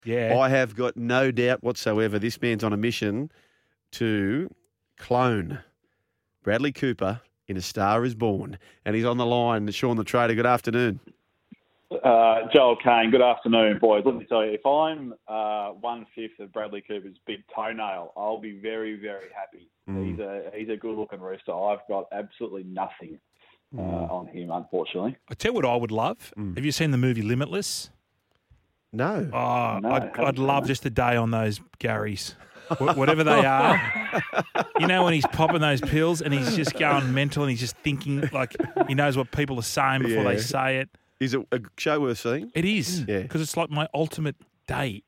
Yeah. I have got no doubt whatsoever this man's on a mission to clone Bradley Cooper in A Star Is Born. And he's on the line. Sean the Trader, good afternoon. Joel Kane, good afternoon, boys. Let me tell you, if I'm 1/5 of Bradley Cooper's big toenail, I'll be very, very happy. He's a good-looking rooster. I've got absolutely nothing on him, unfortunately. I tell you what I would love. Have you seen the movie Limitless? No. Oh, No, I'd love just a day on those Garys. Whatever they are. You know, when he's popping those pills and he's just going mental and he's just thinking like he knows what people are saying before they say it. Is it a show worth seeing? It is. Yeah. Because it's like my ultimate date.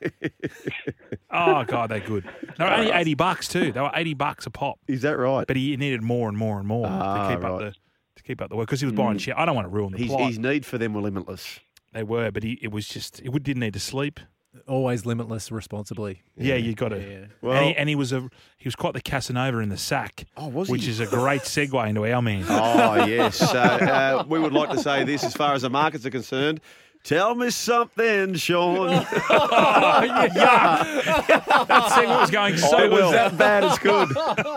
Oh, God, they're good. They were only $80 too. They were $80 a pop. Is that right? But he needed more and more and more to keep up the work because he was buying shit. I don't want to ruin the plot. His need for them were limitless. They were, but it didn't need to sleep. Always limitless responsibly. Yeah, you got to. Yeah. Well, and he was quite the Casanova in the sack. Oh, was he? Which is a great segue into our man. Oh, yes. So we would like to say this as far as the markets are concerned. Tell me something, Sean. That segment was going so It was well. that bad it's good.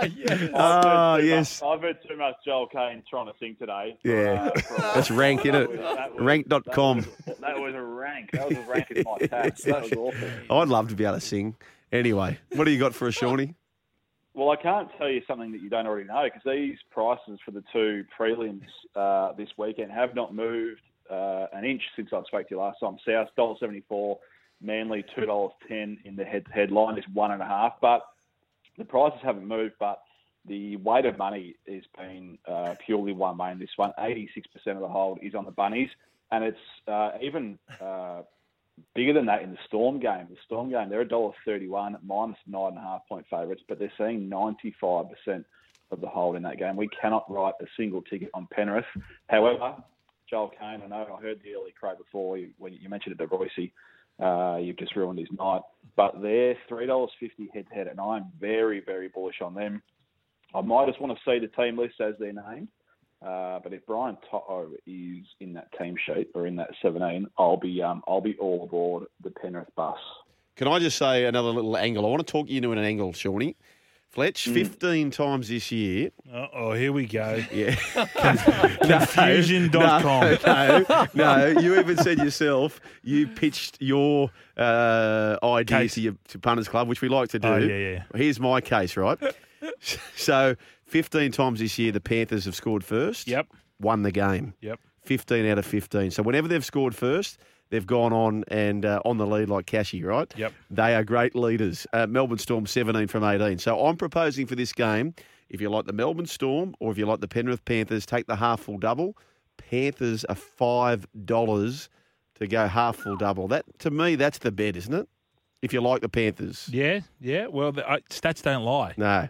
Yes. I've heard too much Joel Kane trying to sing today. Yeah. That's rank, isn't it? Rank.com. That was a rank. That was as rank as my tax. That was awful. I'd love to be able to sing. Anyway, what do you got for us, Shawnee? Well, I can't tell you something that you don't already know because these prices for the two prelims this weekend have not moved an inch since I spoke to you last time. South $1.74, Manly $2.10 in the head-to-head line is 1.5. But the prices haven't moved, but the weight of money has been purely one way in this one. 86% of the hold is on the Bunnies, and it's even bigger than that in the Storm game. The Storm game, they're $1.31, minus 9.5-point favourites, but they're seeing 95% of the hold in that game. We cannot write a single ticket on Penrith. However, Joel Kane, I know I heard the early crowd before when you mentioned it to Royce. You've just ruined his night. But they're $3.50 head-to-head, and I'm very, very bullish on them. I might just want to see the team list as they're named. But if Brian Toto is in that team sheet or in that 17, I'll be all aboard the Penrith bus. Can I just say another little angle? I want to talk you into an angle, Shawnee. Fletch, 15 times this year. Uh-oh, here we go. Yeah. Confusion.com. No. You even said yourself, you pitched your idea to Punters Club, which we like to do. Oh, yeah. Here's my case, right? So 15 times this year, the Panthers have scored first. Yep. Won the game. Yep. 15 out of 15. So whenever they've scored first, they've gone on and on the lead like Cashy, right? Yep. They are great leaders. Melbourne Storm, 17 from 18. So I'm proposing for this game, if you like the Melbourne Storm or if you like the Penrith Panthers, take the half full double. Panthers are $5 to go half full double. That, to me, that's the bet, isn't it? If you like the Panthers. Yeah. Well, stats don't lie. No.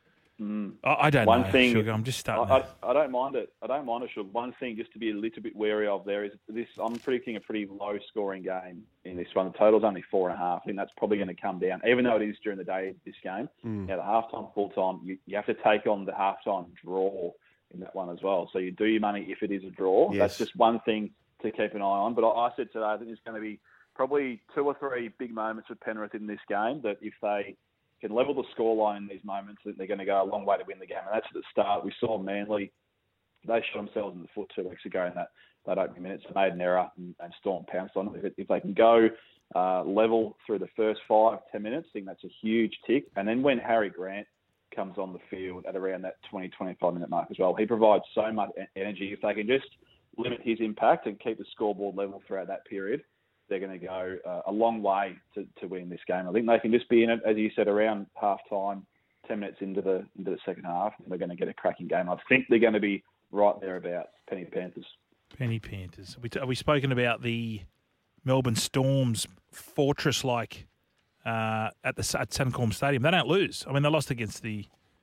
I don't know, thing, Sugar. I'm just starting. I don't mind it. Sugar. One thing just to be a little bit wary of there is this. I'm predicting a pretty low-scoring game in this one. The total's only 4.5. I think that's probably going to come down, even though it is during the day. This game. Now the halftime, full time, you have to take on the halftime draw in that one as well. So you do your money if it is a draw. Yes. That's just one thing to keep an eye on. But I said today, I think there's going to be probably 2 or 3 big moments with Penrith in this game that if they can level the scoreline in these moments, that they're going to go a long way to win the game. And that's at the start. We saw Manly, they shot themselves in the foot 2 weeks ago in that opening minutes, made an error and Storm pounced on it. If they can go level through the first 5-10 minutes, I think that's a huge tick. And then when Harry Grant comes on the field at around that 20-25 minute mark as well, he provides so much energy. If they can just limit his impact and keep the scoreboard level throughout that period, they're going to go a long way to win this game. I think they can just be in it, as you said, around half-time, 10 minutes into the second half, and they're going to get a cracking game. I think they're going to be right thereabouts, Penny Panthers. Penny Panthers. Have we spoken about the Melbourne Storm's fortress-like at Suncorp Stadium? They don't lose. I mean, they lost against the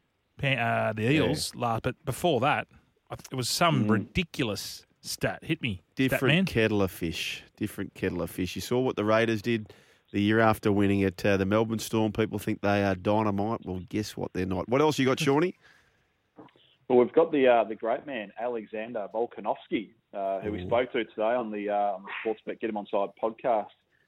Eels last, but before that, it was some ridiculous stat. Hit me. Different kettle of fish. You saw what the Raiders did the year after winning it. The Melbourne Storm, people think they are dynamite. Well, guess what? They're not. What else you got, Shawnee? Well, we've got the great man, Alexander Volkanovski, who we spoke to today on the Sportsbet Get Him On Side podcast.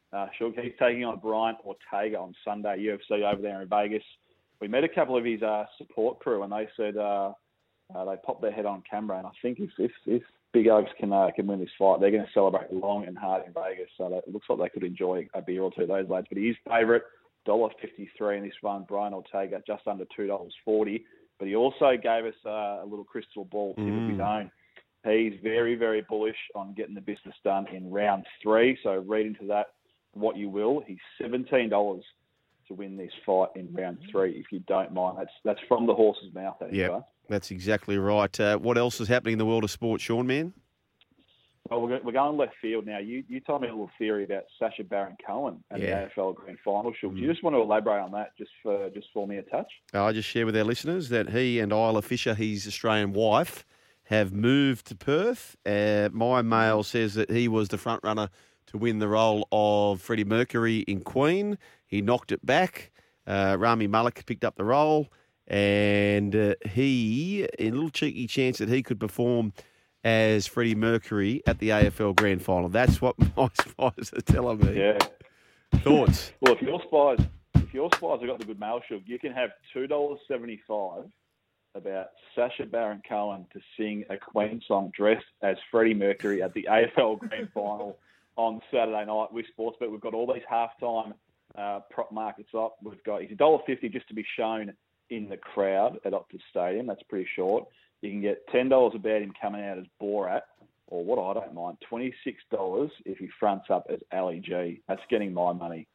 Shug. He's taking on Brian Ortega on Sunday, UFC over there in Vegas. We met a couple of his support crew, and they said they popped their head on camera. And I think if Big Oaks can win this fight, they're going to celebrate long and hard in Vegas. So it looks like they could enjoy a beer or two, those lads. But he is favourite, $1.53 in this one. Brian Ortega just under $2.40. But he also gave us a little crystal ball tip of his own. He's very, very bullish on getting the business done in round 3. So read into that what you will. He's $17 to win this fight in round 3, if you don't mind. That's from the horse's mouth. Yeah, that's exactly right. What else is happening in the world of sport, Sean, man? Well, we're going left field now. You told me a little theory about Sacha Baron Cohen and the AFL Grand Final. Do you just want to elaborate on that just for me a touch? I just share with our listeners that he and Isla Fisher, his Australian wife, have moved to Perth. My mail says that he was the front runner to win the role of Freddie Mercury in Queen. He knocked it back. Rami Malek picked up the role, and he, in a little cheeky chance that he could perform as Freddie Mercury at the AFL Grand Final. That's what my spies are telling me. Yeah. Thoughts? Well, if your spies have got the good mail, Shug, you can have $2.75 about Sacha Baron Cohen to sing a Queen song dressed as Freddie Mercury at the AFL Grand Final on Saturday night with Sportsbet. We've got all these halftime prop markets up. He's $1.50 just to be shown in the crowd at Optus Stadium. That's pretty short. You can get $10 about him coming out as Borat, or what I don't mind, $26 if he fronts up as Ali G. That's getting my money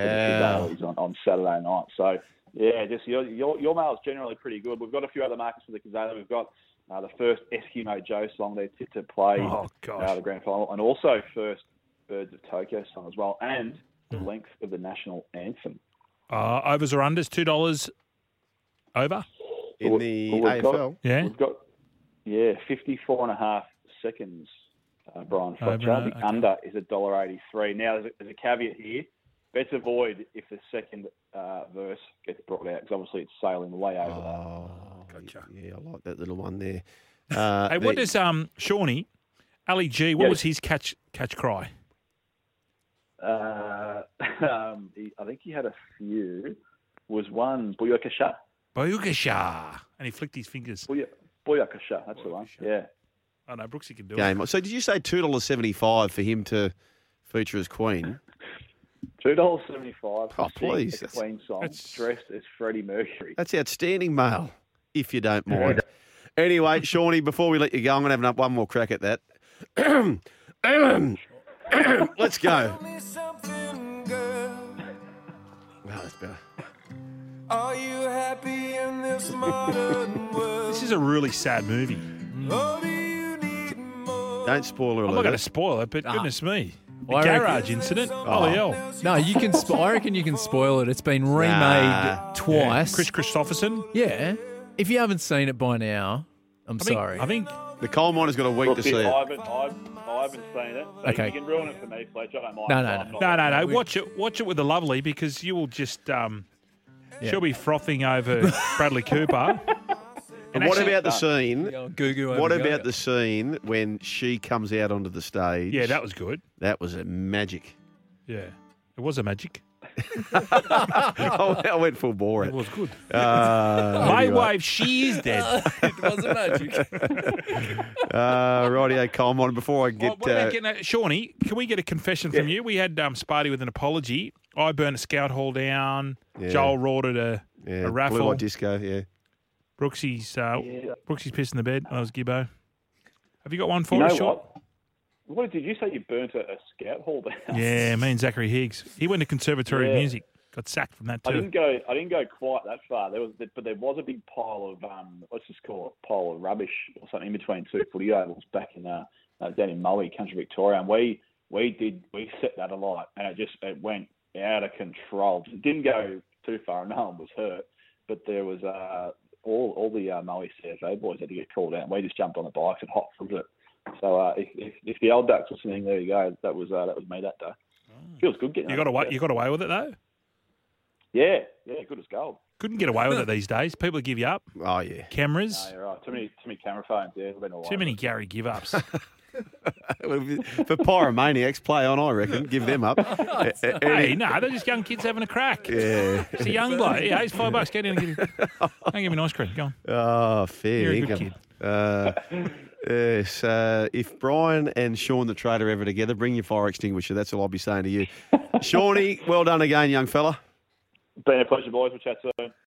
on Saturday night. So, yeah, just your mail's generally pretty good. We've got a few other markets for the Kazaa. We've got the first Eskimo Joe song there to play the Grand Final, and also first Birds of Tokyo song as well, and the length of the national anthem. Overs or unders, $2 over? In the AFL? We've got 54.5 seconds, Brian Fletcher. The under is $1.83. Now, there's a caveat here. Bets avoid if the second verse gets brought out, because obviously it's sailing way over that. Gotcha. Yeah, I like that little one there. Hey, what does Shawnee, Ali G, what was his catch cry? I think he had a few. Was one Booyakasha? Booyakasha. And he flicked his fingers. Booyakasha, that's the one. Yeah. Oh, no, Brooksy can do it. So did you say $2.75 for him to feature as Queen? $2.75 for a Queen song dressed as Freddie Mercury. That's outstanding mail, if you don't mind. Anyway, Shawnee, before we let you go, I'm going to have one more crack at that. Let's go. Wow, that's better. Are you happy in this modern world? This is a really sad movie. Or do you need more? Don't spoiler alert. I'm not going to spoil it, but goodness me. The I garage reckon- incident. Holy hell. No, you can. I reckon you can spoil it. It's been remade twice. Chris Christopherson. Yeah. If you haven't seen it by now, I'm sorry. I think The coal miner's got a week to see it. I haven't seen it. So Okay. You can ruin it for me, Fletcher. I don't mind. No. No. Watch it with the lovely, because you will just she'll be frothing over Bradley Cooper. And what about the scene? What about the the scene when she comes out onto the stage? Yeah, that was good. That was a magic. Yeah, it was a magic. I went full bore. It was good. My My wife, she is dead. It wasn't magic. Rightio, coal miner. Before I get, what about getting Shawnee, can we get a confession from you? We had Sparty with an apology. I burnt a scout hall down. Yeah. Joel roared at a raffle. Blue Light Disco. Yeah. Brooksy's pissed in the bed. That was Gibbo. Have you got one for us, Sean? What did you say? You burnt a scout hall down? Yeah, me and Zachary Higgs. He went to Conservatory of Music. Got sacked from that too. I didn't go quite that far. There was a big pile of let's just call it a pile of rubbish or something in between two footy ovals back in down in Moe, Country Victoria, and we set that alight, and it went out of control. It didn't go too far, and no one was hurt, but there was all the Moe CFA boys had to get called out. We just jumped on the bikes and hot footed it. So if the old ducks were listening, there you go. That was me that day. Feels good getting. You got away with it though. Yeah, good as gold. Couldn't get away with it these days. People give you up. Oh yeah. Cameras. No, you're right. Too many camera phones. Yeah, been all Too many Gary give ups. For pyromaniacs, play on, I reckon. Give them up. Hey, no, they're just young kids having a crack. Yeah. It's a young bloke. Yeah, he's $5. Get in and get him. Go and give me an ice cream. Go on. Oh, fair. You're a good kid. Yes, if Brian and Sean the Trader are ever together, bring your fire extinguisher. That's all I'll be saying to you. Shawnee, well done again, young fella. Been a pleasure, boys. We'll chat soon.